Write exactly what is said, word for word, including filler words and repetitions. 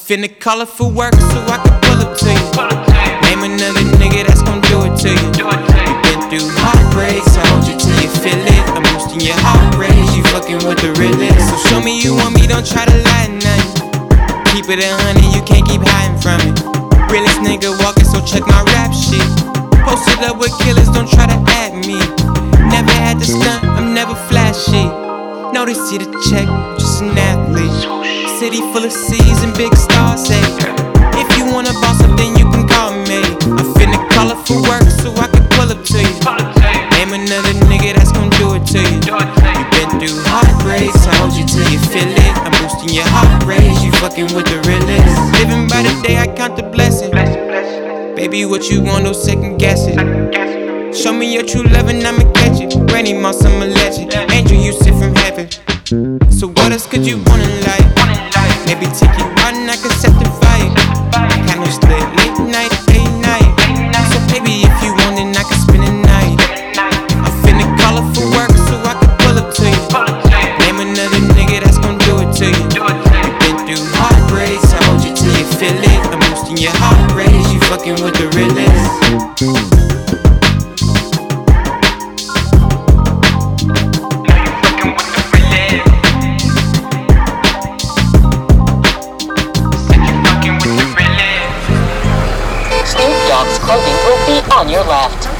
finna call it for work so I can pull up to you. Name another nigga that's gon' do it to you. You been through heartbreaks, I hold you till you feel it. I'm boosting your heart rate, you fucking with the realest. So show me you want me, don't try to lie to nothing. Keep it a hundred, you can't keep hiding from it. Realest nigga walking, so check my rap shit. Posted up with killers, don't try to add me. Never had to stunt, I'm never flashy. No, they see the check, just an athlete. City full of C's and big stars, say. If you wanna boss up, then you can call me. I'm finna call it for work so I can pull up to you. Name another nigga that's gon' do it to you. You been through heartbreaks, I hold you till you feel it. I'm boosting your heart rate, you fucking with the realest. Living by the day, I count the blessing. Baby, what you want, no second guess it. Show me your true love and I'ma catch it. Randy Moss, I'm a legend. Angel, you sit from heaven. So what else could you want in